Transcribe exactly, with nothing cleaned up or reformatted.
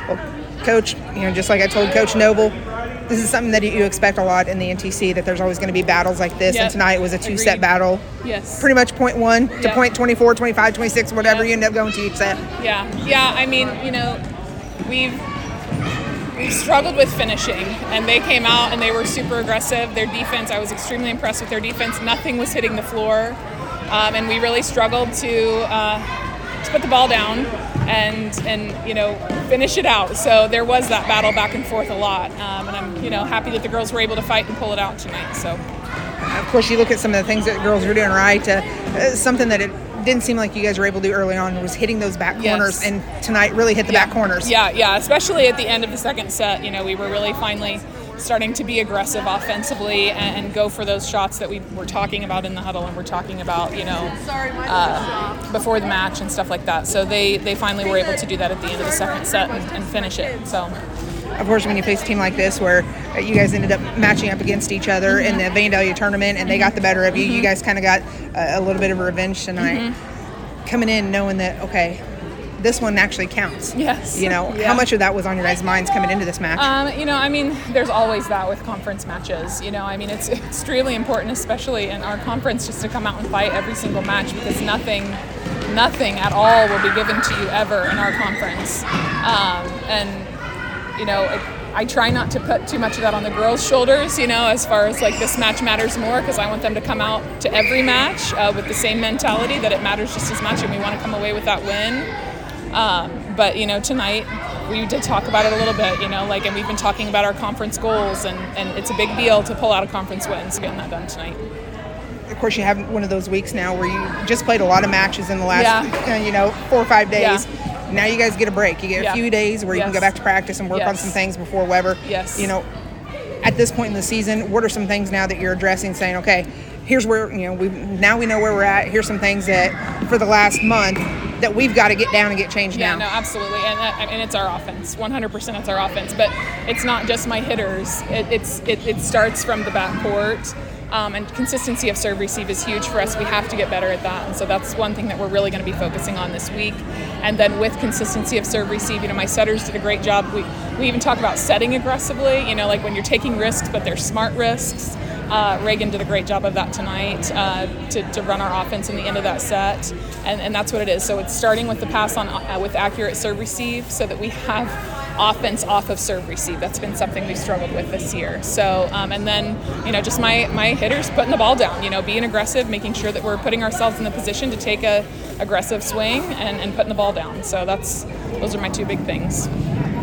Well, Coach, you know, just like I told Coach Noble, this is something that you expect a lot in the N T C, that there's always going to be battles like this. Yep. And tonight was a two-set Agreed. battle. Yes. Pretty much point one to Yep. point twenty-four, twenty-five, twenty-six, whatever Yep. you end up going to each set. Yeah. Yeah. I mean, you know, we've we've struggled with finishing, and they came out and they were super aggressive. Their defense, I was extremely impressed with their defense. Nothing was hitting the floor, um, and we really struggled to uh, to put the ball down and and you know finish it out. So there was that battle back and forth a lot, um, and I'm you know happy that the girls were able to fight and pull it out tonight. So of course, you look at some of the things that the girls were doing right. Uh, uh, something that it didn't seem like you guys were able to do early on was hitting those back corners, yes. and tonight really hit the yeah. back corners. Yeah, yeah, especially at the end of the second set. You know, we were really finally starting to be aggressive offensively and, and go for those shots that we were talking about in the huddle and we're talking about, you know, uh, before the match and stuff like that. So they, they finally were able to do that at the end of the second set and, and finish it. So, of course, when you face a team like this where you guys ended up matching up against each other mm-hmm. in the Vandalia tournament and they got the better of you, mm-hmm. you guys kind of got a, a little bit of revenge tonight. Mm-hmm. Coming in knowing that, okay, this one actually counts. Yes. You know, yeah. how much of that was on your guys' minds coming into this match? Um, you know, I mean, there's always that with conference matches. You know, I mean, it's extremely important, especially in our conference, just to come out and fight every single match because nothing, nothing at all will be given to you ever in our conference. Um, and, you know, I, I try not to put too much of that on the girls' shoulders, you know, as far as like this match matters more because I want them to come out to every match uh, with the same mentality that it matters just as much and we want to come away with that win. Um, but, you know, tonight we did talk about it a little bit, you know, like, and we've been talking about our conference goals and, and it's a big deal to pull out a conference win, so getting that done tonight. Of course, you have one of those weeks now where you just played a lot of matches in the last, yeah. uh, you know, four or five days. Yeah. Now you guys get a break. You get a yeah. few days where you yes. can go back to practice and work yes. on some things before Weber. Yes. You know, at this point in the season, what are some things now that you're addressing, saying, okay, here's where, you know, we now we know where we're at. Here's some things that for the last month that we've got to get down and get changed yeah, down. Yeah, no, absolutely. And that, I mean, it's our offense. one hundred percent it's our offense. But it's not just my hitters. It, it's, it, it starts from the backcourt. Um, and consistency of serve receive is huge for us. We have to get better at that. And so that's one thing that we're really going to be focusing on this week. And then with consistency of serve receive, you know, my setters did a great job. We, we even talk about setting aggressively, you know, like when you're taking risks, but they're smart risks. Uh, Reagan did a great job of that tonight uh, to, to run our offense in the end of that set, and, and that's what it is. So it's starting with the pass on uh, with accurate serve receive so that we have offense off of serve receive. That's been something we've struggled with this year. So um, and then you know just my my hitters putting the ball down, you know, being aggressive, making sure that we're putting ourselves in the position to take a aggressive swing and, and putting the ball down. So that's those are my two big things.